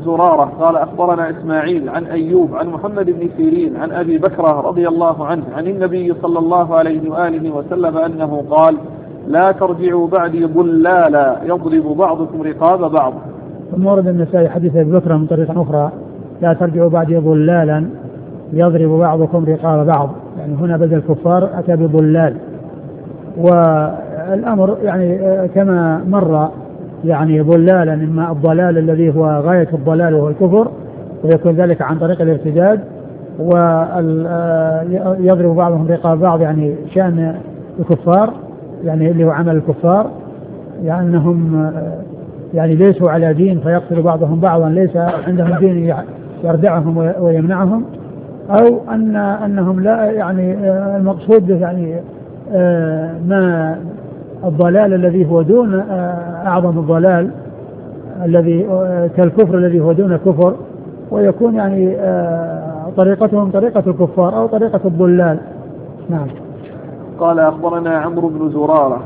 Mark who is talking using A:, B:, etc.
A: زرارة قال أخبرنا إسماعيل عن أيوب عن محمد بن سيرين عن أبي بكرة رضي الله عنه عن النبي صلى الله عليه وآله وسلم أنه قال لا ترجعوا بعدي ضلالا يضرب بعضكم رقاب بعض.
B: ثم ورد النسائي حديث أبي بكرة من طريق أخرى لا ترجعوا بعدي ضلالا يضرب بعضكم رقاب بعض، يعني هنا بدل الكفار أتى بضلال. والأمر يعني كما مر يعني ضلالا إما الضلال الذي هو غاية الضلال وهو الكفر ويكون ذلك عن طريق الارتداد، ويضرب بعضهم رقاب بعض يعني شأن الكفار يعني اللي هو عمل الكفار يعني أنهم يعني ليسوا على دين فيقتل بعضهم بعضا، ليس عندهم دين يردعهم ويمنعهم، أو أنهم لا يعني المقصود يعني ما الضلال الذي هو دون أعظم الضلال الذي كالكفر الذي هو دون كفر، ويكون يعني طريقتهم طريقة الكفار أو طريقة الضلال. نعم.
A: قال أخبرنا عمرو بن زرارة